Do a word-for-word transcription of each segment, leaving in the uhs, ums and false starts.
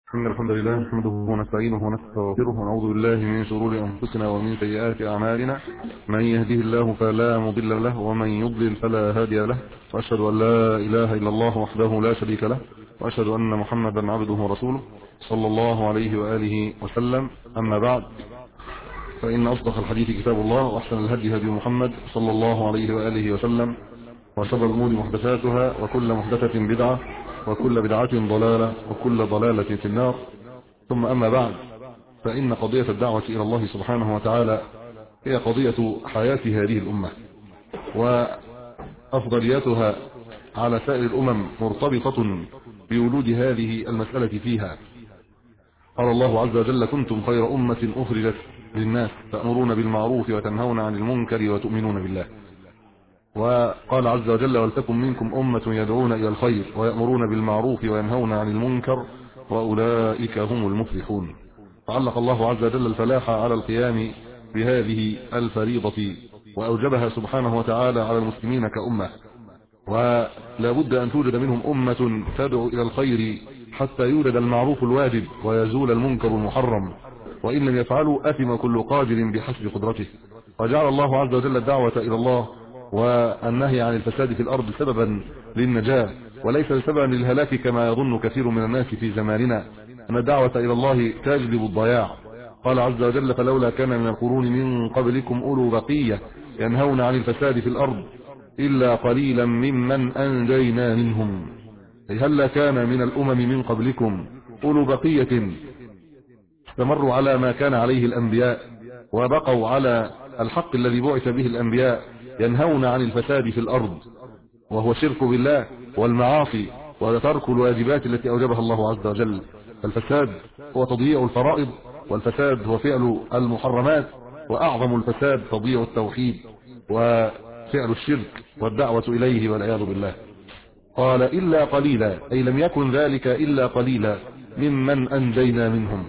إن الحمد لله نحمده ونستعينه ونستغفره ونعوذ بالله من شرور أنفسنا ومن سيئات أعمالنا. من يهده الله فلا مضل له ومن يضلل فلا هادي له، وأشهد أن لا إله إلا الله وحده لا شريك له، وأشهد أن محمدا عبده ورسوله صلى الله عليه وآله وسلم. أما بعد، فإن أصدق الحديث كتاب الله، وأحسن الهدي هدي محمد صلى الله عليه وآله وسلم، وشر الأمور محدثاتها، وكل محدثة بدعة، وكل بدعة ضلالة، وكل ضلالة في النار. ثم أما بعد، فإن قضية الدعوة إلى الله سبحانه وتعالى هي قضية حياة هذه الأمة، وأفضلياتها على سائر الأمم مرتبطة بولود هذه المسألة فيها. قال الله عز وجل: كنتم خير أمة أخرجت للناس تأمرون بالمعروف وتنهون عن المنكر وتؤمنون بالله. وقال عز وجل: ولتكن منكم أمة يدعون إلى الخير ويأمرون بالمعروف وينهون عن المنكر وأولئك هم المفلحون. فعلق الله عز وجل الفلاح على القيام بهذه الفريضة، وأوجبها سبحانه وتعالى على المسلمين كأمة، ولا بد أن توجد منهم أمة تدعو إلى الخير حتى يوجد المعروف الواجب ويزول المنكر المحرم، وإن لم يفعلوا أثم كل قادر بحسب قدرته. وجعل الله عز وجل الدعوة إلى الله والنهي عن الفساد في الأرض سببا للنجاة، وليس سببا للهلاك كما يظن كثير من الناس في زماننا، أن الدعوة إلى الله تجلب الضياع. قال عز وجل: فلولا كان من القرون من قبلكم أولو بقية ينهون عن الفساد في الأرض إلا قليلا ممن أنجينا منهم. هل كان من الأمم من قبلكم أولو بقية استمروا على ما كان عليه الأنبياء، وبقوا على الحق الذي بعث به الأنبياء، ينهون عن الفساد في الأرض، وهو الشرك بالله والمعاصي وترك الواجبات التي أوجبها الله عز وجل. فالفساد هو تضييع الفرائض، والفساد هو فعل المحرمات، وأعظم الفساد تضييع التوحيد وفعل الشرك والدعوة إليه والعياذ بالله. قال: إلا قليلا، أي لم يكن ذلك إلا قليلا ممن أنجينا منهم.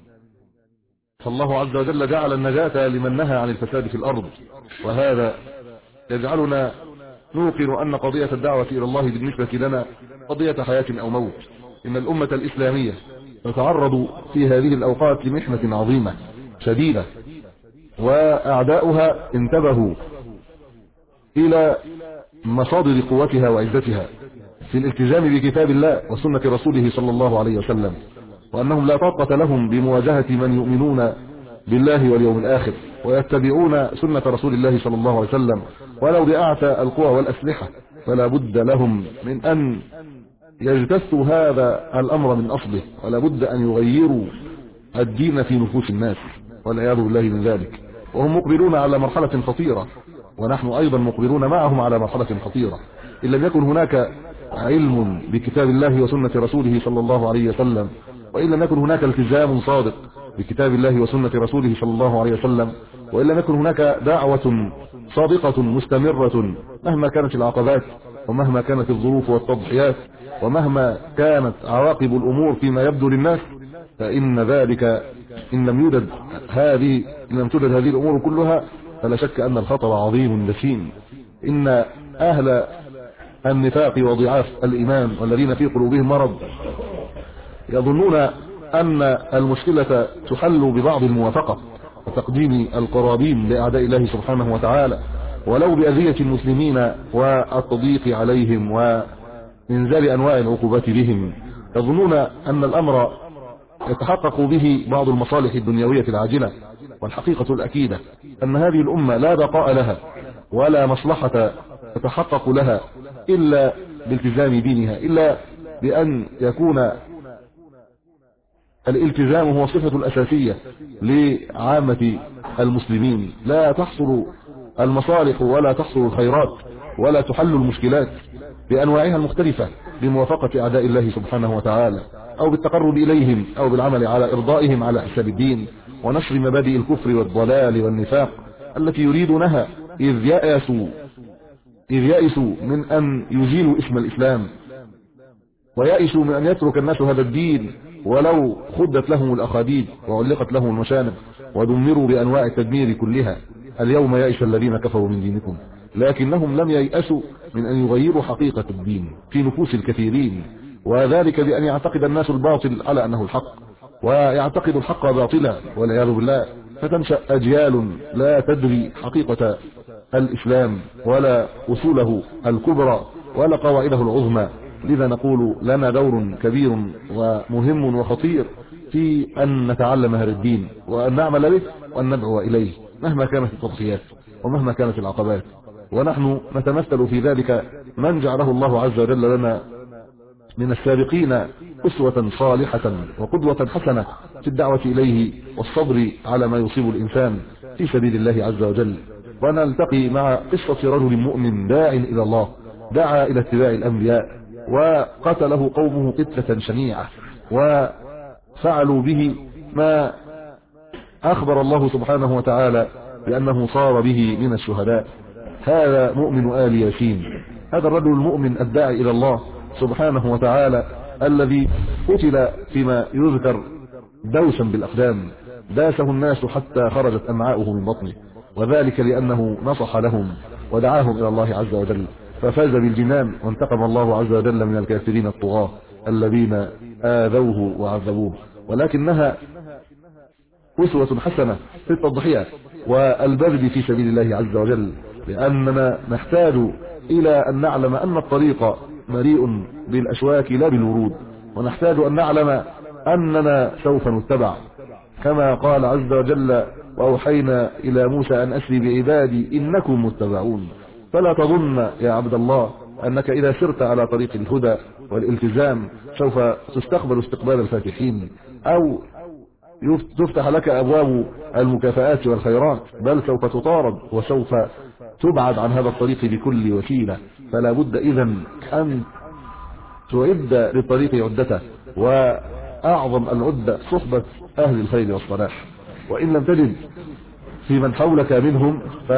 فالله عز وجل جعل النجاة لمن نهى عن الفساد في الأرض، وهذا يجعلنا نوقن أن قضية الدعوة إلى الله بالنسبة لنا قضية حياة أو موت. إن الأمة الإسلامية تتعرض في هذه الأوقات لمحنة عظيمة شديدة، وأعداؤها انتبهوا إلى مصادر قوتها وعزتها في الالتزام بكتاب الله وسنة رسوله صلى الله عليه وسلم، وأنهم لا طاقة لهم بمواجهة من يؤمنون بالله واليوم الآخر ويتبعون سنة رسول الله صلى الله عليه وسلم ولو بأعتى القوى والأسلحة. فلا بد لهم من أن يجتثوا هذا الأمر من أصله، ولا بد أن يغيروا الدين في نفوس الناس والعياذ بالله من ذلك. وهم مقبلون على مرحلة خطيرة، ونحن أيضا مقبلون معهم على مرحلة خطيرة. إن لم يكن هناك علم بكتاب الله وسنة رسوله صلى الله عليه وسلم، وإن لم يكن هناك التزام صادق بكتاب الله وسنة رسوله صلى الله عليه وسلم، وإن لم يكن هناك دعوة صادقة مستمرة مهما كانت العقبات، ومهما كانت الظروف والتضحيات، ومهما كانت عواقب الأمور فيما يبدو للناس، فإن ذلك إن لم يوجد هذه إن لم توجد هذه الأمور كلها، فلا شك أن الخطر عظيم جسيم. إن أهل النفاق وضعاف الإيمان والذين في قلوبهم مرض يظنون أن المشكلة تحل ببعض الموافقة وتقديم القرابين لأعداء الله سبحانه وتعالى، ولو بأذية المسلمين والتضييق عليهم وإنزال أنواع العقوبات بهم. يظنون أن الأمر يتحقق به بعض المصالح الدنيوية العاجلة، والحقيقة الأكيدة أن هذه الأمة لا بقاء لها ولا مصلحة تتحقق لها إلا بالتزام دينها، إلا بأن يكون الالتزام هو الصفة الأساسية لعامة المسلمين. لا تحصل المصالح ولا تحصل الخيرات ولا تحل المشكلات بأنواعها المختلفة بموافقة أعداء الله سبحانه وتعالى، أو بالتقرب إليهم، أو بالعمل على إرضائهم على حساب الدين ونشر مبادئ الكفر والضلال والنفاق التي يريدونها، إذ يأسوا إذ يأسوا من أن يزيلوا اسم الإسلام، ويأسوا من أن يترك الناس هذا الدين ولو خدت لهم الأخاديد وعلقت لهم المشانق ودمروا بأنواع التدمير كلها. اليوم يأس الذين كفروا من دينكم، لكنهم لم ييأسوا من أن يغيروا حقيقة الدين في نفوس الكثيرين، وذلك بأن يعتقد الناس الباطل على أنه الحق، ويعتقد الحق باطلا والعياذ بالله، فتنشأ أجيال لا تدري حقيقة الإسلام ولا أصوله الكبرى ولا قواعده العظمى. لذا نقول لنا دور كبير ومهم وخطير في أن نتعلم هذا الدين وأن نعمل به وأن ندعو إليه مهما كانت التضحيات ومهما كانت العقبات. ونحن نتمثل في ذلك من جعله الله عز وجل لنا من السابقين أسوة صالحة وقدوة حسنة في الدعوة إليه والصبر على ما يصيب الإنسان في سبيل الله عز وجل. ونلتقي مع قصة رجل مؤمن داع إلى الله، دعا إلى اتباع الأنبياء وقتله قومه قتلة شنيعة وفعلوا به ما أخبر الله سبحانه وتعالى بأنه صار به من الشهداء. هذا مؤمن آل ياسين، هذا الرجل المؤمن الداعي إلى الله سبحانه وتعالى الذي قتل فيما يذكر دوسا بالأقدام، داسه الناس حتى خرجت أمعاؤه من بطنه، وذلك لأنه نصح لهم ودعاهم إلى الله عز وجل ففاز بالجنان، وانتقم الله عز وجل من الكافرين الطغاة الذين آذوه وعذبوه. ولكنها أسوة حسنة في التضحية والبذل في سبيل الله عز وجل، لأننا نحتاج إلى أن نعلم أن الطريق مليء بالأشواك لا بالورود، ونحتاج أن نعلم أننا سوف نتبع كما قال عز وجل: وأوحينا إلى موسى أن أسري بعبادي إنكم متبعون. فلا تظن يا عبد الله أنك إذا سرت على طريق الهدى والالتزام سوف تستقبل استقبال الفاتحين أو تفتح لك أبواب المكافآت والخيرات، بل سوف تطارد وسوف تبعد عن هذا الطريق بكل وسيلة. فلا بد إذن أن تعد للطريق عدته، وأعظم العدة صحبة أهل الخير والصلاح. وإن لم تجد في من حولك منهم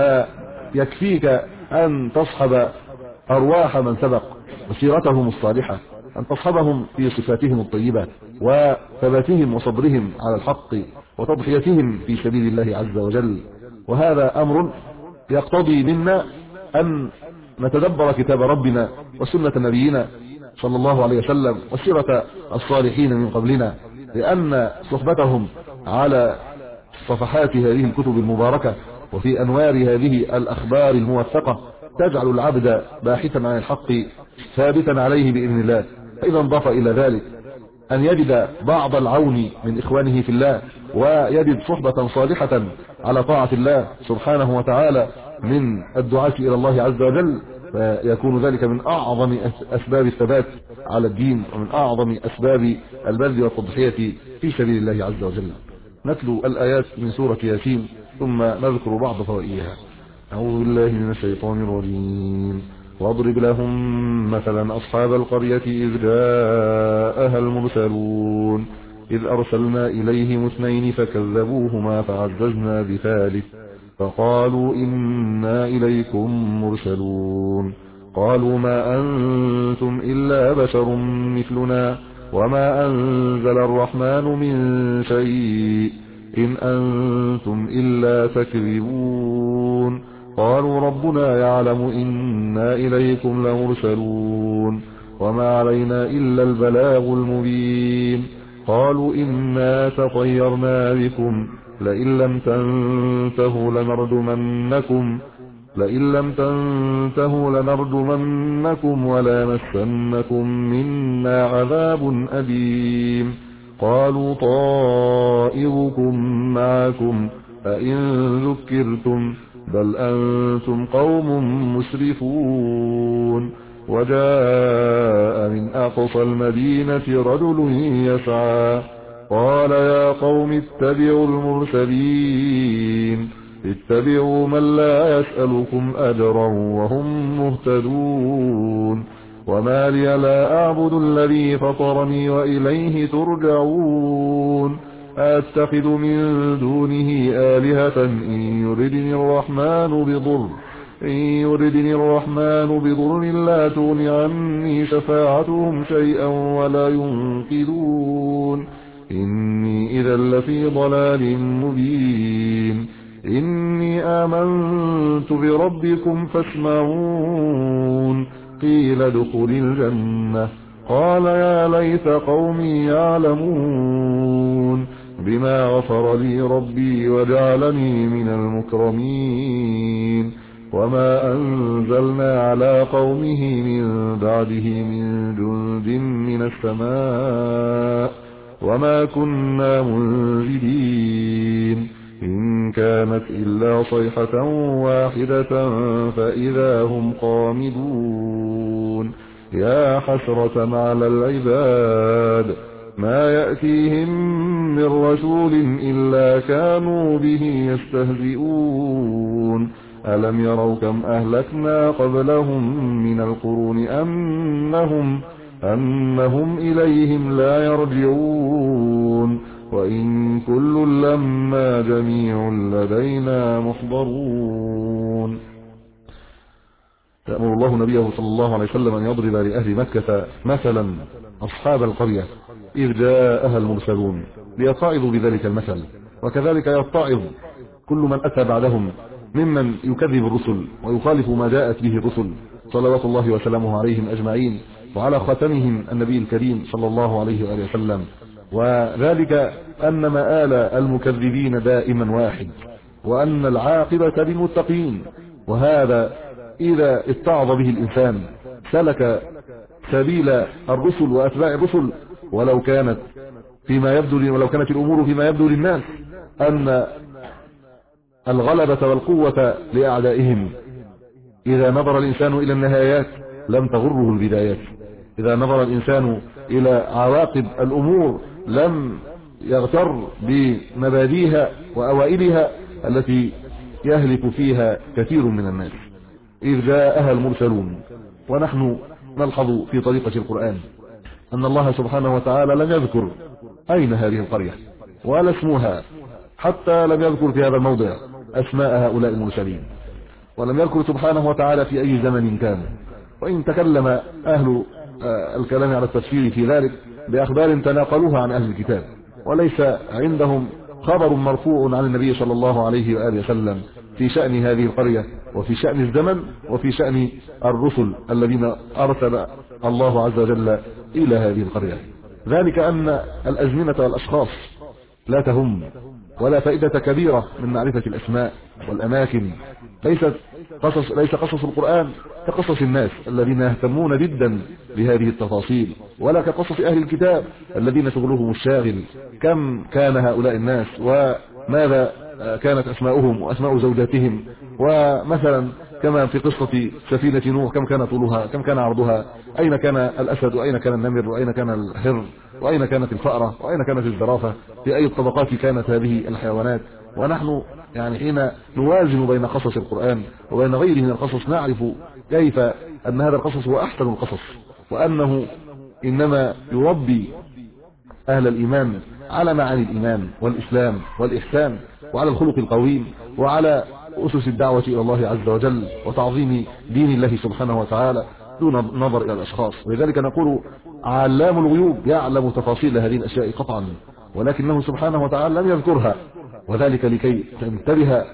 فيكفيك أن تصحب أرواح من سبق وسيرتهم الصالحة، أن تصحبهم في صفاتهم الطيبة وثباتهم وصبرهم على الحق وتضحيتهم في سبيل الله عز وجل. وهذا أمر يقتضي منا أن نتدبر كتاب ربنا وسنة نبينا صلى الله عليه وسلم وسيرة الصالحين من قبلنا، لأن صحبتهم على صفحات هذه الكتب المباركة وفي أنوار هذه الأخبار الموثقة تجعل العبد باحثا عن الحق ثابتا عليه بإذن الله. فإذا انضاف إلى ذلك أن يجد بعض العون من إخوانه في الله، ويجد صحبة صالحة على طاعة الله سبحانه وتعالى من الدعاة إلى الله عز وجل، فيكون ذلك من أعظم أسباب الثبات على الدين ومن أعظم أسباب البذل والتضحية في سبيل الله عز وجل. نتلو الآيات من سورة ياسين ثم نذكر بعض فوائدها. أعوذ بالله من الشيطان الرجيم. واضرب لهم مثلا أصحاب القرية إذ جاءها المرسلون إذ أرسلنا إليهم اثنين فكذبوهما فعززنا بثالث فقالوا إنا إليكم مرسلون قالوا ما أنتم إلا بشر مثلنا وما أنزل الرحمن من شيء إن أنتم إلا تكذبون قالوا ربنا يعلم إنا إليكم لمرسلون وما علينا إلا البلاغ المبين قالوا إنا تطيرنا بكم لئن لم تنتهوا لنرجمنكم لئن لم تنتهوا لنرجمنكم وليمسنكم منا عذاب أليم قالوا طائركم معكم أئن ذكرتم بل أنتم قوم مسرفون وجاء من أقصى المدينة رجل يسعى قال يا قوم اتبعوا المرسلين اتبعوا من لا يسألكم أجرا وهم مهتدون وما لي لا أعبد الذي فطرني وإليه ترجعون أتخذ من دونه آلهة إن يردني الرحمن بضر إن يردني الرحمن بضر لا تغن عني شفاعتهم شيئا ولا ينقذون إني إذا لفي ضلال مبين إني آمنت بربكم فاسمعون قيل ادخل الجنة قال يا ليت قومي يعلمون بما غفر لي ربي وجعلني من المكرمين وما أنزلنا على قومه من بعده من جند من السماء وما كنا منزلين إن كانت إلا صيحة واحدة فإذا هم قامدون يا حسرة على العباد ما يأتيهم من رسول إلا كانوا به يستهزئون ألم يروا كم أهلكنا قبلهم من القرون أنهم, أنهم إليهم لا يرجعون وإن كل لما جميع لدينا محضرون. يأمر الله نبيه صلى الله عليه وسلم أن يضرب لأهل مكة مثلا أصحاب القرية إذ جاءها المرسلون ليتعظوا بذلك المثل، وكذلك يتعظ كل من أتى بعدهم ممن يكذب الرسل ويخالف ما جاءت به الرسل صلوات الله وسلامه عليهم أجمعين، وعلى خاتمهم النبي الكريم صلى الله عليه وآله وسلم. وذلك أن مآل المكذبين دائما واحد، وأن العاقبة للمتقين، وهذا إذا اتعظ به الإنسان سلك سبيل الرسل وأتباع الرسل، ولو كانت فيما يبدو ولو كانت الأمور فيما يبدو للناس أن الغلبة والقوة لأعدائهم. إذا نظر الإنسان إلى النهايات لم تغره البدايات، إذا نظر الإنسان إلى عواقب الأمور لم يغتر بمبادئها وأوائلها التي يهلك فيها كثير من الناس. إذ جاءها المرسلون، ونحن نلحظ في طريقة القرآن أن الله سبحانه وتعالى لم يذكر أين هذه القرية ولا اسمها، حتى لم يذكر في هذا الموضع أسماء هؤلاء المرسلين، ولم يذكر سبحانه وتعالى في أي زمن كان. وإن تكلم أهل الكلام على التفسير في ذلك بأخبار تناقلوها عن أهل الكتاب، وليس عندهم خبر مرفوع عن النبي صلى الله عليه وآله وسلم في شأن هذه القرية وفي شأن الزمن وفي شأن الرسل الذين أرسل الله عز وجل إلى هذه القرية. ذلك أن الأزمنة والأشخاص لا تهم، ولا فائدة كبيرة من معرفة الأسماء والأماكن. ليست قصص ليس قصص القرآن كقصص الناس الذين يهتمون جدا بهذه التفاصيل، ولا كقصص أهل الكتاب الذين شغلهم الشاغل كم كان هؤلاء الناس وماذا كانت أسماؤهم وأسماء زوجاتهم، ومثلا كما في قصة سفينة نوح كم كان طولها، كم كان عرضها، أين كان الأسد وأين كان النمر وأين كان الهر وأين كانت الفأرة وأين كانت الزرافة، في أي الطبقات كانت هذه الحيوانات. ونحن يعني حين نوازن بين قصص القرآن وبين غيره من القصص نعرف كيف أن هذا القصص هو أحسن القصص، وأنه إنما يربي أهل الإيمان على معاني الإيمان والإسلام والإحسان، وعلى الخلق القويم، وعلى أسس الدعوة إلى الله عز وجل وتعظيم دين الله سبحانه وتعالى دون نظر إلى الأشخاص. ولذلك نقول علام الغيوب يعلم تفاصيل هذه الأشياء قطعا، ولكنه سبحانه وتعالى لم يذكرها، وذلك لكي تنتبه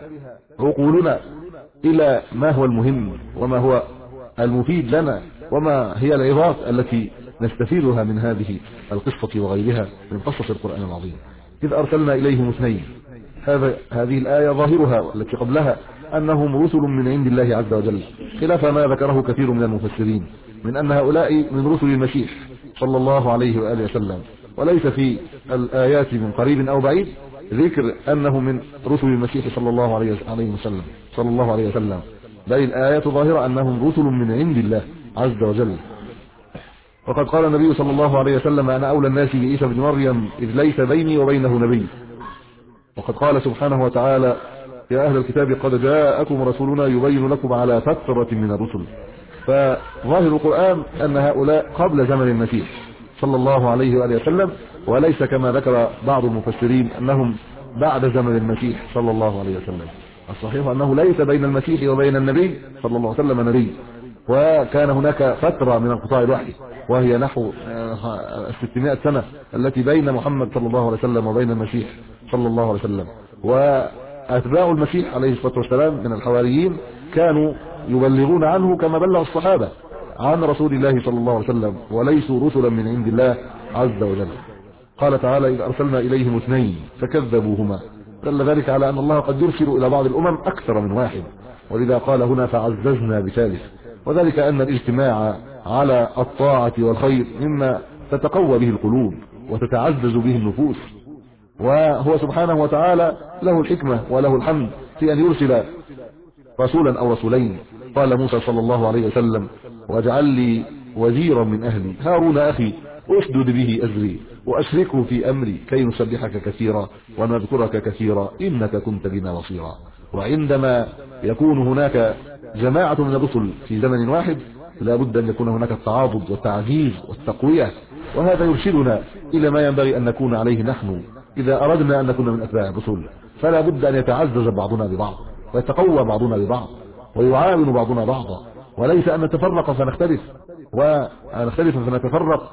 عقولنا إلى ما هو المهم وما هو المفيد لنا، وما هي العظات التي نستفيدها من هذه القصة وغيرها من قصص القرآن العظيم. إذ أرسلنا إليهم اثنين، هذا هذه الآية ظاهرها والتي قبلها أنهم رسل من عند الله عز وجل، خلاف ما ذكره كثير من المفسرين من أن هؤلاء من رسل المسيح صلى الله عليه وآله وسلم، وليس في الآيات من قريب أو بعيد ذكر أنه من رسل المسيح صلى الله عليه وسلم صلى الله عليه وسلم، بل الآية ظاهرة أنهم رسل من عند الله عز وجل. وقد قال النبي صلى الله عليه وسلم أنا أولى الناس بعيسى بن مريم إذ ليس بيني وبينه نبي. وقد قال سبحانه وتعالى يا أهل الكتاب قد جاءكم رسولنا يبين لكم على فترة من الرسل. فظاهر القرآن أن هؤلاء قبل زمن المسيح صلى الله عليه وآله وسلم، وليس كما ذكر بعض المفسرين أنهم بعد زمن المسيح صلى الله عليه وسلم. الصحيح أنه ليس بين المسيح وبين النبي صلى الله عليه وسلم نبي، وكان هناك فترة من انقطاع الوحي وهي نحو ستمائة سنة التي بين محمد صلى الله عليه وسلم وبين المسيح صلى الله عليه وسلم. وأتباع المسيح عليه الصلاة والسلام من الحواريين كانوا يبلغون عنه كما بلغ الصحابة، عن رسول الله صلى الله عليه وسلم وليسوا رسلا من عند الله عز وجل. قال تعالى: إذ أرسلنا إليهم اثنين فكذبوهما. دل ذلك على أن الله قد يرسل إلى بعض الأمم أكثر من واحد، ولذا قال هنا: فعززنا بثالث. وذلك أن الاجتماع على الطاعة والخير مما تتقوى به القلوب وتتعزز به النفوس، وهو سبحانه وتعالى له الحكمة وله الحمد في أن يرسل رسولا أو رسولين. قال موسى صلى الله عليه وسلم: واجعل لي وزيرا من أهلي هارون أخي أشدد به أزري وأشركه في أمري كي نسبحك كثيرا ونذكرك كثيرا إنك كنت بنا بصيرا. وعندما يكون هناك جماعة من الرسل في زمن واحد لا بد أن يكون هناك التعاضد والتعزيز والتقوية، وهذا يرشدنا إلى ما ينبغي أن نكون عليه نحن إذا أردنا أن نكون من أتباع الرسل. فلا بد أن يتعزز بعضنا ببعض ويتقوى بعضنا ببعض ويعاون بعضنا بعضا، وليس أن نتفرق فنختلف ونختلف فنتفرق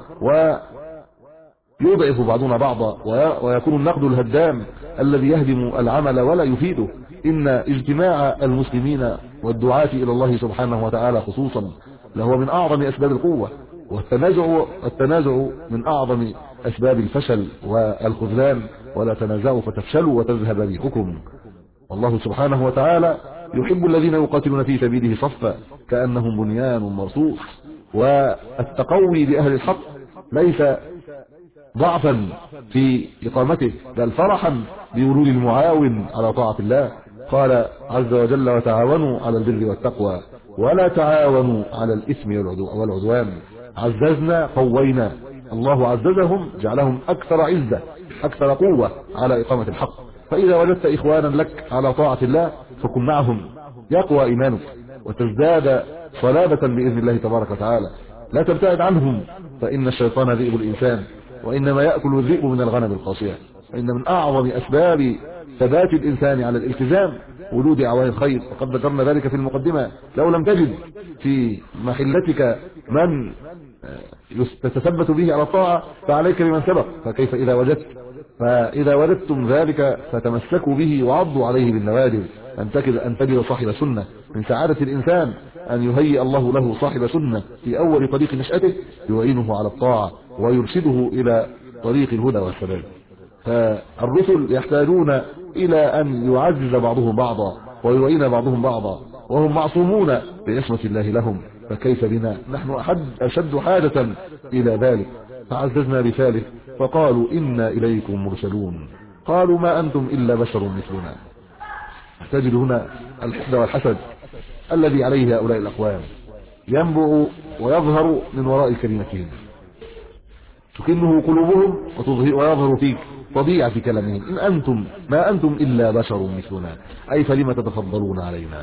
ويضعف بعضنا بعضا ويكون النقد الهدام الذي يهدم العمل ولا يفيده. إن اجتماع المسلمين والدعاة إلى الله سبحانه وتعالى خصوصا لهو من أعظم أسباب القوة، والتنازع التنازع من أعظم أسباب الفشل والخذلان. ولا تنازعوا فتفشلوا وتذهب ريحكم. والله سبحانه وتعالى يحب الذين يقاتلون في سبيله صفا كأنهم بنيان مرصوص. والتقوي بأهل الحق ليس ضعفا في إقامته بل فرحا بولول المعاون على طاعة الله. قال عز وجل: وتعاونوا على البر والتقوى ولا تعاونوا على الإثم والعدوان. عززنا قوينا، الله عززهم جعلهم أكثر عزة أكثر قوة على إقامة الحق. فإذا وجدت إخوانا لك على طاعة الله فكن معهم، يقوى إيمانك وتزداد صلابة بإذن الله تبارك وتعالى. لا تبتعد عنهم فإن الشيطان ذئب الإنسان وإنما يأكل الذئب من الغنم القاصية. فإن من أعظم أسباب ثبات الإنسان على الالتزام ولود أعوان الخير، وقد ذكرنا ذلك في المقدمة. لو لم تجد في محلتك من تتثبت به على الطاعة فعليك بمن سبق، فكيف إذا وجدت؟ فإذا وجدتم ذلك فتمسكوا به وعضوا عليه بالنوادر. أن تجد أن تجد صاحب سنة. من سعادة الإنسان أن يهيئ الله له صاحب سنة في أول طريق نشأته يعينه على الطاعة ويرشده إلى طريق الهدى والسداد. فالرسل يحتاجون إلى أن يعزز بعضهم بعضا ويعين بعضهم بعضا، وهم معصومون بعصمة الله لهم، فكيف بنا؟ نحن أحد أشد حاجة إلى ذلك. فعززنا بثالث فقالوا إنا إليكم مرسلون. قالوا ما أنتم إلا بشر مثلنا. تجد هنا الحقد والحسد الذي عليه هؤلاء الأقوام ينبع ويظهر من وراء كلمتهم، تكنه قلوبهم ويظهر فيك طبيعة كلامهم. إن أنتم ما أنتم إلا بشر مثلنا، أي فلما تتفضلون علينا؟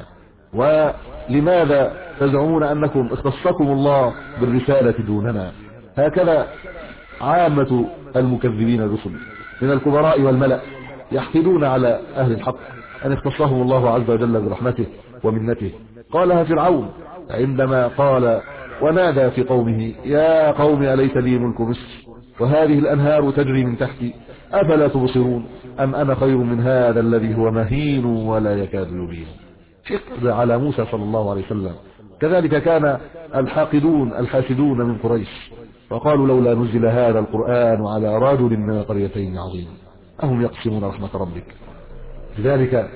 ولماذا تزعمون أنكم اختصكم الله بالرسالة دوننا؟ هكذا عامة المكذبين الرسل من الكبراء والملأ يحقدون على أهل الحق أن اختصهم الله عز وجل برحمته ومنته. قالها فرعون عندما قال ونادى في قومه: يا قوم أليس لي ملك مصر وهذه الأنهار تجري من تحتي أفلا تبصرون أم أنا خير من هذا الذي هو مهين ولا يكاد يبين. حقد على موسى صلى الله عليه وسلم. كذلك كان الحاقدون الحاسدون من قريش، وقالوا لولا نزل هذا القرآن على رجل من قريتين عظيم أهم يقسمون رحمة ربك. لذلك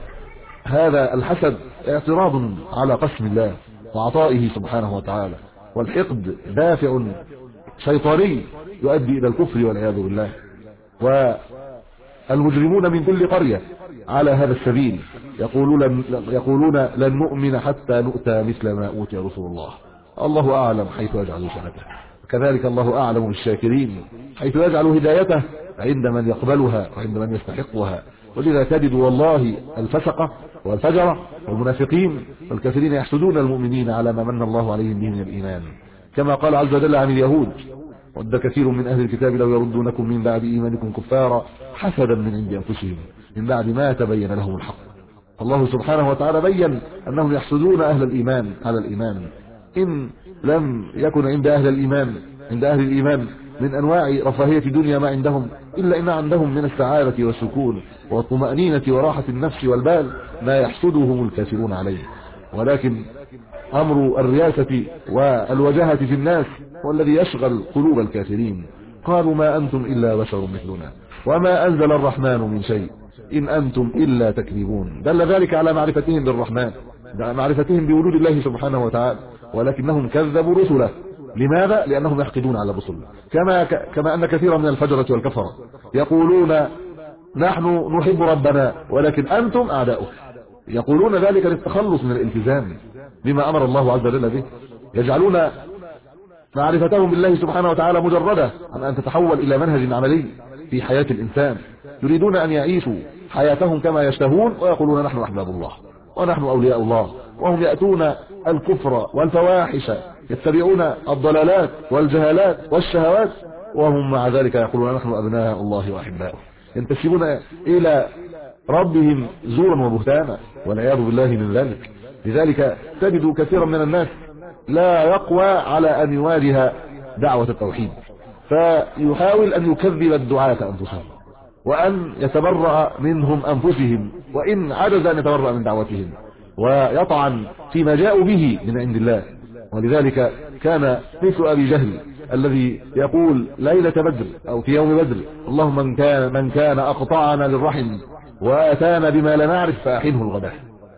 هذا الحسد اعتراض على قسم الله وعطائه سبحانه وتعالى، والحقد دافع شيطاني يؤدي إلى الكفر والعياذ بالله. والمجرمون من كل قرية على هذا السبيل يقولون يقولون لن نؤمن حتى نؤتى مثل ما أوتي رسول الله. الله أعلم حيث يجعل رسالته. كذلك الله أعلم بالشاكرين حيث يجعل هدايته عند من يقبلها وعند من يستحقها. ولذا تجد والله الفسقة والفجرة والمنافقين والكافرين يحسدون المؤمنين على ما من الله عليهم به من الإيمان، كما قال عز وجل عن اليهود: ود كثير من أهل الكتاب لو يردونكم من بعد إيمانكم كفارا حسدا من عند أنفسهم من بعد ما تبين لهم الحق. الله سبحانه وتعالى بين أنهم يحسدون أهل الإيمان على الإيمان. إن لم يكن عند أهل الإيمان عند أهل الإيمان من أنواع رفاهية الدنيا ما عندهم، إلا إن عندهم من السعادة والسكون والطمأنينة وراحة النفس والبال ما يحسدهم الكافرون عليه. ولكن أمر الرياسة والوجاهة في الناس هو الذي يشغل قلوب الكافرين. قالوا ما أنتم إلا بشر مثلنا وما أنزل الرحمن من شيء إن أنتم إلا تكذبون. دل ذلك على معرفتهم بالرحمن، معرفتهم بوجود الله سبحانه وتعالى، ولكنهم كذبوا رسله. لماذا؟ لأنهم يحقدون على الرسل، كما كما أن كثيرا من الفجرة والكفرة يقولون نحن نحب ربنا ولكن أنتم أعداؤه. يقولون ذلك للتخلص من الالتزام بما أمر الله عز وجل به. يجعلون معرفتهم بالله سبحانه وتعالى مجردة عن أن تتحول إلى منهج عملي في حياة الإنسان. يريدون أن يعيشوا حياتهم كما يشتهون ويقولون نحن أحباب الله ونحن أولياء الله، وهم يأتون الكفر والفواحش، يتبعون الضلالات والجهالات والشهوات، وهم مع ذلك يقولون نحن أبناء الله وأحباؤه. ينتسبون إلى ربهم زورا وبهتانا والعياذ بالله من ذلك. لذلك تجد كثيرا من الناس لا يقوى على أن يواجه دعوة التوحيد، فيحاول أن يكذب الدعاة أنفسهم وأن يتبرأ منهم أنفسهم، وإن عجز أن يتبرأ من دعوتهم، ويطعن فيما جاءوا به من عند الله. ولذلك كان مثل أبي جهل الذي يقول ليلة بدر أو في يوم بدر اللهم من كان, من كان أقطعنا للرحم وآتانا بما لا نعرف فأحنه الغداء.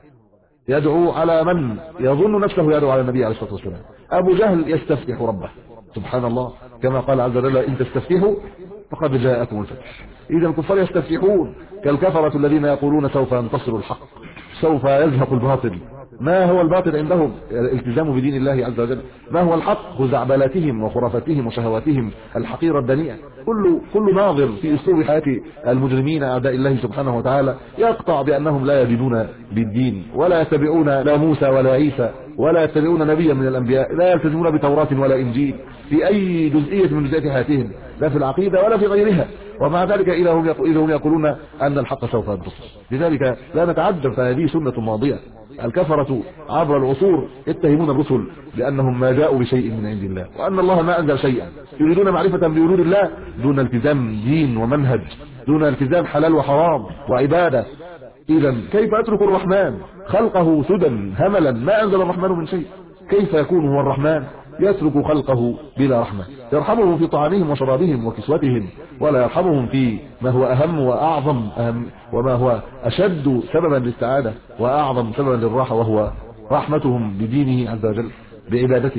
يدعو على من يظن نفسه يدعو على النبي عليه الصلاة والسلام. أبو جهل يستفتح ربه سبحان الله، كما قال عز وجل إن تستفتحوا فقد جاءكم الفتح. إذا الكفار يستفتحون كالكفرة الذين يقولون سوف ينتصر الحق، سوف يزهق الباطل. ما هو الباطل عندهم؟ الالتزام بدين الله عز وجل. ما هو الحق؟ خزعبلاتهم وخرافتهم وشهواتهم الحقيرة الدنيئة. كل كل ناظر في اسلوب حياة المجرمين اعداء الله سبحانه وتعالى يقطع بانهم لا يدينون بالدين، ولا يتبعون لا موسى ولا عيسى، ولا يتبعون نبيا من الانبياء، لا يلتزمون بتوراة ولا انجيل في اي جزئية من جزئيات حياتهم، لا في العقيدة ولا في غيرها. ومع ذلك إذا هم إذا هم يقولون أن الحق سوف ينتصر. لذلك لا نتعجب، فهذه سنة ماضية. الكفرة عبر العصور يتهمون الرسل بأنهم ما جاءوا بشيء من عند الله، وأن الله ما أنزل شيئا. يريدون معرفة بوجود الله دون التزام دين ومنهج، دون التزام حلال وحرام وعبادة. إذا كيف أترك الرحمن خلقه سدى هملا ما أنزل الرحمن من شيء؟ كيف يكون هو الرحمن يترك خلقه بلا رحمة؟ يرحمهم في طعامهم وشرابهم وكسوتهم، ولا يرحمهم في ما هو أهم وأعظم أهم وما هو أشد سببا للسعادة وأعظم سببا للراحة، وهو رحمتهم بدينه عز وجل، بعبادته،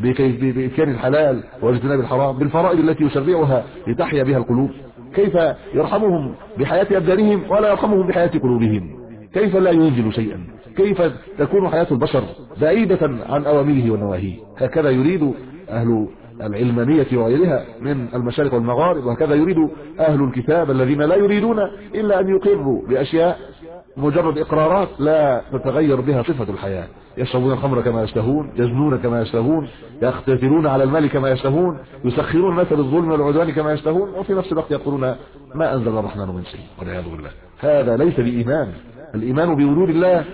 بإتيان الحلال واجتناب الحرام، بالفرائض التي يشرعها لتحيا بها القلوب. كيف يرحمهم بحياة أبدانهم ولا يرحمهم بحياة قلوبهم؟ كيف لا ينزل شيئا؟ كيف تكون حياة البشر بعيدة عن أوامره ونواهيه؟ هكذا يريد أهل العلمانية وغيرها من المشارق والمغارب، وهكذا يريد أهل الكتاب الذين لا يريدون إلا أن يقروا بأشياء مجرد إقرارات لا تتغير بها صفة الحياة. يشربون الخمر كما يشتهون، يزنون كما يشتهون، يقتتلون على المال كما يشتهون، يسخرون الناس بالظلم والعدوان كما يشتهون، وفي نفس الوقت يقولون ما أنزل الرحمن من شيء والعياذ بالله. هذا ليس بإيمان. الإيمان بوجود الله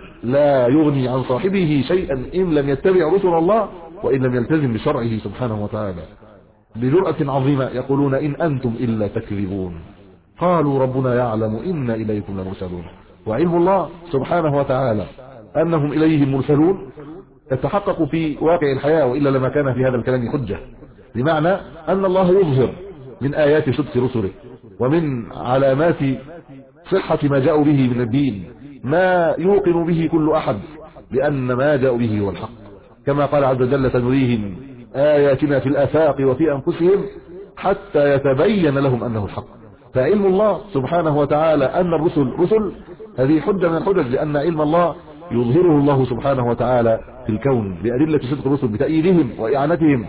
لا يغني عن صاحبه شيئا إن لم يتبع رسل الله وإن لم يلتزم بشرعه سبحانه وتعالى. بجرأة عظيمة يقولون إن أنتم إلا تكذبون. قالوا ربنا يعلم إن إليكم لمرسلون. وعلم الله سبحانه وتعالى أنهم إليه مرسلون يتحقق في واقع الحياة، وإلا لما كان في هذا الكلام حجة. بمعنى أن الله يظهر من آيات صدق رسله ومن علامات صحة ما جاءوا به من الدين ما يوقن به كل أحد بأن ما جاءوا به هو الحق، كما قال عز وجل سنريهم آياتنا في الآفاق وفي أنفسهم حتى يتبين لهم أنه الحق. فعلم الله سبحانه وتعالى أن الرسل رسل هذه حجة من الحجج، لأن علم الله يظهره الله سبحانه وتعالى في الكون بأدلة صدق الرسل، بتأييدهم وإعانتهم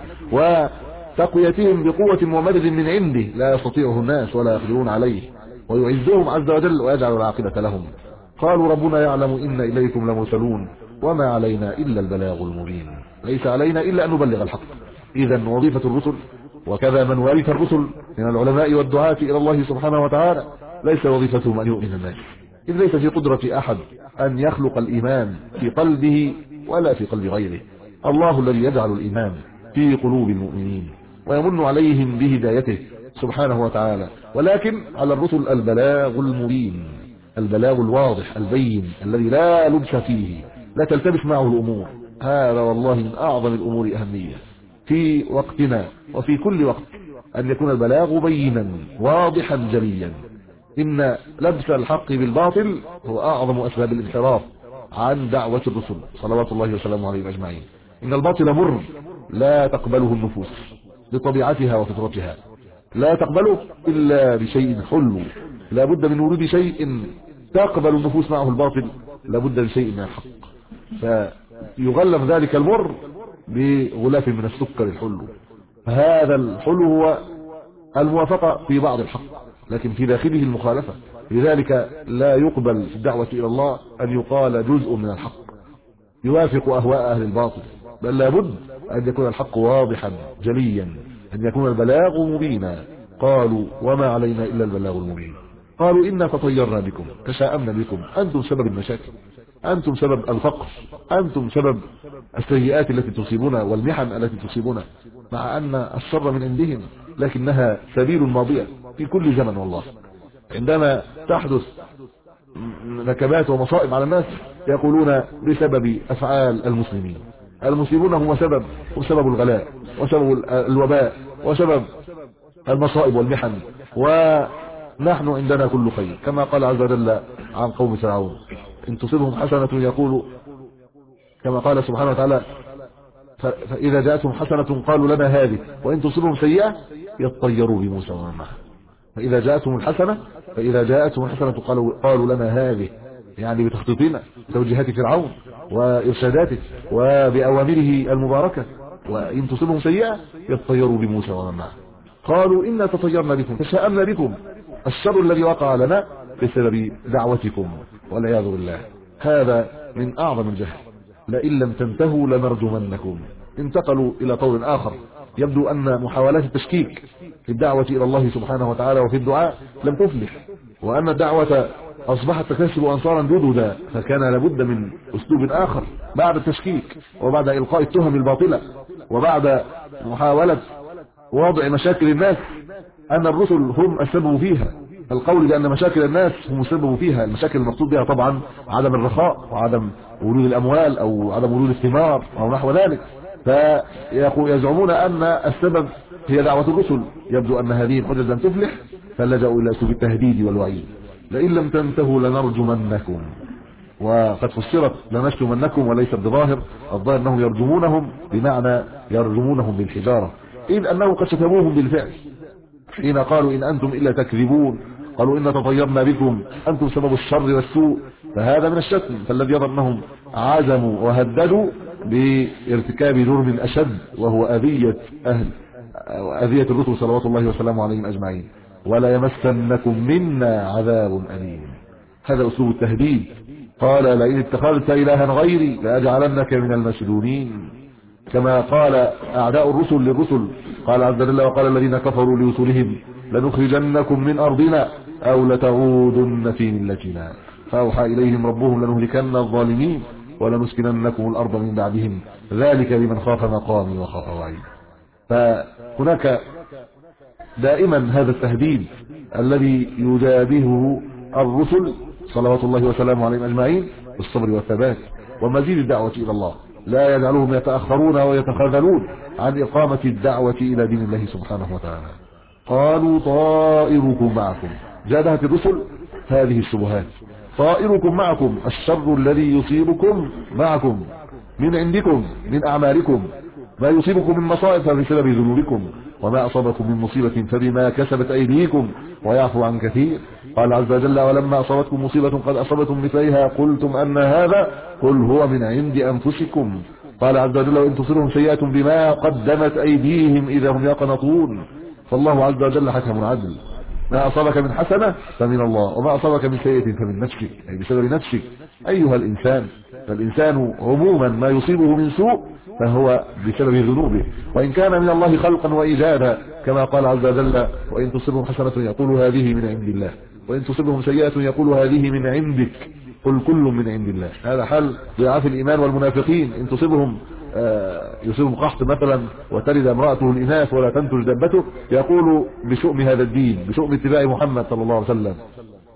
وتقويتهم بقوة ومدد من عنده لا يستطيعه الناس ولا يقدرون عليه، ويعزهم عز وجل ويجعل العاقبة لهم. قالوا ربنا يعلم إن إليكم لمرسلون وما علينا إلا البلاغ المبين. ليس علينا إلا أن نبلغ الحق. إذن وظيفة الرسل وكذا من ورث الرسل من العلماء والدعاة إلى الله سبحانه وتعالى ليس وظيفتهم أن يؤمن الناس، إذ ليس في قدرة أحد أن يخلق الإيمان في قلبه ولا في قلب غيره. الله الذي يجعل الإيمان في قلوب المؤمنين ويمن عليهم بهدايته سبحانه وتعالى، ولكن على الرسل البلاغ المبين، البلاغ الواضح البين الذي لا لبس فيه، لا تلتبس معه الأمور، هذا والله من أعظم الأمور أهمية في وقتنا وفي كل وقت، أن يكون البلاغ بينا واضحا جليا. إن لبس الحق بالباطل هو أعظم أسباب الانحراف عن دعوة الرسل صلوات الله وسلامه عليهم أجمعين. إن الباطل مر لا تقبله النفوس بطبيعتها وفطرتها، لا تقبله إلا بشيء حلو، لا بد من ورود شيء تقبل النفوس معه الباطل، لا بد من شيء من الحق، فيغلف ذلك المر بغلاف من السكر الحلو. هذا الحلو هو الموافقة في بعض الحق، لكن في داخله المخالفة. لذلك لا يقبل في الدعوة إلى الله أن يقال جزء من الحق يوافق أهواء أهل الباطل، بل لا بد أن يكون الحق واضحا جليا، أن يكون البلاغ مبينا. قالوا وما علينا إلا البلاغ المبين. قالوا إنا تطيرنا بكم، تشاءمنا بكم، أنتم سبب المشاكل، أنتم سبب الفقر، أنتم سبب السيئات التي تصيبنا والمحن التي تصيبنا، مع أن الشر من عندهم، لكنها سبيل ماضية في كل زمن. والله عندما تحدث نكبات ومصائب على الناس يقولون بسبب أفعال المسلمين، المسلمون هم سبب، وسبب الغلاء وسبب الوباء وسبب المصائب والمحن، ونحن عندنا كل خير، كما قال عز وجل عن قوم فرعون إن تصبهم حسنة يقولوا، كما قال سبحانه وتعالى فإذا جاءتهم حسنة قالوا لنا هذه، وإن تصبهم سيئة يطيروا بموسى ومن معه. فإذا جاءتهم الحسنة فإذا جاءتهم الحسنة قالوا قالوا لنا هذه، يعني بتخطيطنا توجيهات فرعون وإرشاداته وبأوامره المباركة. وإن تصبهم سيئة يطيروا بموسى ومن معه. قالوا إنا تطيرنا بكم، تشاءمنا بكم، الشر الذي وقع لنا بسبب دعوتكم والعياذ بالله. هذا من أعظم الجهل. لئن لم تنتهوا لنرجمنكم. انتقلوا إلى قول آخر، يبدو أن محاولات التشكيك في الدعوة إلى الله سبحانه وتعالى وفي الدعاء لم تفلح، وأن الدعوة أصبحت تكسب أنصارا جددا، فكان لابد من أسلوب آخر بعد التشكيك وبعد إلقاء التهم الباطلة وبعد محاولة وضع مشاكل الناس أن الرسل هم السبب فيها، القول بأن مشاكل الناس هم السبب فيها. المشاكل المقصود بها طبعا عدم الرخاء وعدم ورود الأموال أو عدم ورود الثمار أو نحو ذلك، فيزعمون أن السبب هي دعوة الرسل. يبدو أن هذه الحجج لم تفلح، فلجأوا إلى أسلوب التهديد والوعيد. لئن لم تنتهوا لنرجمنكم، وقد فسرت لنشتمنكم وليس بظاهر، الظاهر أنهم يرجمونهم بمعنى يرجمونهم بالحجارة، إذ أنه قد شتموهم بالفعل حين قالوا إن أنتم إلا تكذبون، قالوا إن تطيرنا بكم، أنتم سبب الشر والسوء، فهذا من الشتم. فالذي يظن أنهم عزموا وهددوا بارتكاب جرم أشد، وهو أذية أهل أذية الرسل صلوات الله وسلامه عليهم أجمعين. ولا يمسنكم منا عذاب أليم، هذا أسلوب التهديد. قال لئن اتخذت إلها غيري لأجعلنك من المسجونين، كما قال أعداء الرسل للرسل. قال عز وجل وقال الذين كفروا لرسلهم لنخرجنكم من أرضنا أو لتعودن في ملتنا، فأوحى إليهم ربهم لنهلكن الظالمين ولنسكننكم الأرض من بعدهم ذلك لمن خاف مقامي وخاف وعيد. فهناك دائما هذا التهديد الذي يجابهه الرسل صلوات الله وسلامه عليهم أجمعين بالصبر والثبات ومزيد الدعوة إلى الله، لا يجعلهم يتأخرون ويتخاذلون عن إقامة الدعوة إلى دين الله سبحانه وتعالى. قالوا طائركم معكم، جادهت الرسل هذه الشبهات. طائركم معكم، الشر الذي يصيبكم معكم من عندكم من أعمالكم، ما يصيبكم من مصائب فبسبب ذنوبكم، وما أصابكم من مصيبة فبما كسبت أيديكم ويعفو عن كثير. قال عز وجل ولما أصابتكم مصيبة قد أصابتم مثليها قلتم أن هذا قل هو من عند أنفسكم. قال عز وجل وإن تصرهم سيئة بما قدمت أيديهم إذا هم يقنطون. فالله عز وجل حكم عدل، ما أصابك من حسنة فمن الله، وما أصابك من سيئة فمن نفسك، أي بسبب نفسك أيها الإنسان. فالإنسان عموما ما يصيبه من سوء فهو بسبب ذنوبه، وإن كان من الله خلقا وإيجادا، كما قال عز وجل وإن تصبهم حسنة يقول هذه من عند الله، وإن تصبهم سيئة يقول هذه من عندك، قل كل من عند الله. هذا حال ضعاف الإيمان والمنافقين. إن تصبهم آه يصيبهم قحط مثلا وتلد امرأته الإناث ولا تنتج دابته، يقول بشؤم هذا الدين، بشؤم اتباع محمد صلى الله عليه وسلم.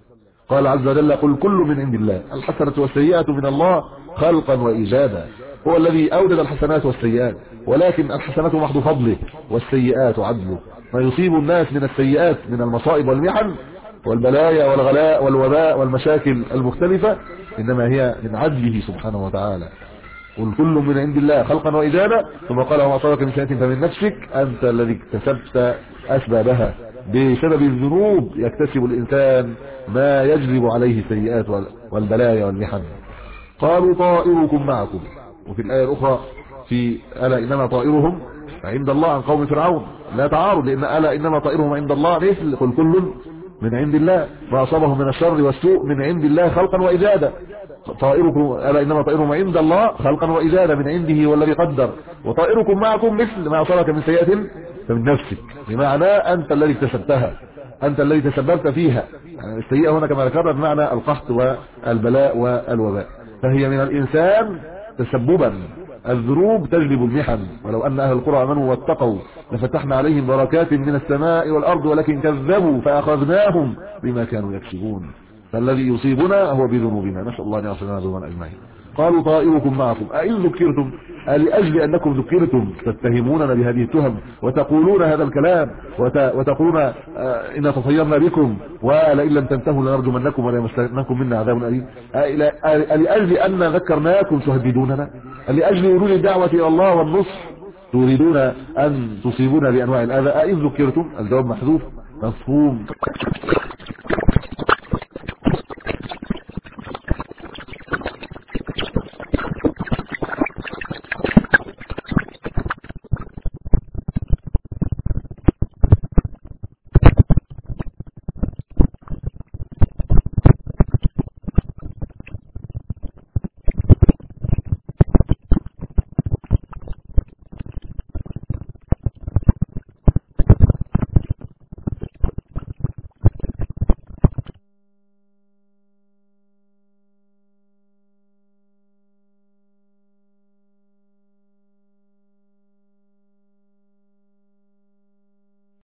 قال عز وجل قل كل من عند الله الحسنة والسيئة من الله خلقا وإيجادا. هو الذي أوجد الحسنات والسيئات، ولكن الحسنات محض فضله والسيئات عدله. ما يصيب الناس من السيئات من المصائب والمحن والبلايا والغلاء والوباء والمشاكل المختلفة إنما هي من عدله سبحانه وتعالى. قل كل من عند الله خلقا وإيجادا. ثم قال وما أصابك من سيئة فمن نفسك أنت الذي اكتسبت أسبابها. بسبب الذنوب يكتسب الإنسان ما يجلب عليه السيئات والبلايا والمحن. قالوا طائركم معكم. وفي الآية الأخرى في ألا إنما طائرهم عند الله عن قوم فرعون لا تعارض، لأن ألا إنما طائرهم عند الله مثل قل كل من عند الله ما أصابهم من الشر والسوء من عند الله خلقا وإيجادا. طائركم ألا إنما طائرهم عند الله خلقا وإيجادا من عنده والذي قدر. وطائركم معكم مثل ما أصابك من سيئة فمن نفسك، بمعنى أنت الذي اكتسبتها، أنت الذي تسببت فيها. يعني السيئة هنا كما ذكرنا بمعنى القحط والبلاء والوباء، فهي من الإنسان تسببا. الذنوب تجلب المحن. ولو أن أهل القرى آمنوا واتقوا لفتحنا عليهم بركات من السماء والأرض ولكن كذبوا فأخذناهم بما كانوا يكسبون. فالذي يصيبنا هو بذنوبنا، نسأل الله أن يغفر لنا ذنوبنا أجمعين. قالوا طائركم معكم أئن ذكرتم، لأجل أنكم ذكرتم تتهموننا بهذه التهم وتقولون هذا الكلام وتقولون آه إن تطيرنا بكم ولئن لم تنتهوا لنرجمنكم وليمسنكم منا عذاب أليم. لأجل أن ذكرناكم تهددوننا، لأجل وجود الدعوة إلى الله والنصح تريدون أن تصيبونا بأنواع الأذى. أئن ذكرتم الجواب محذوف مفهوم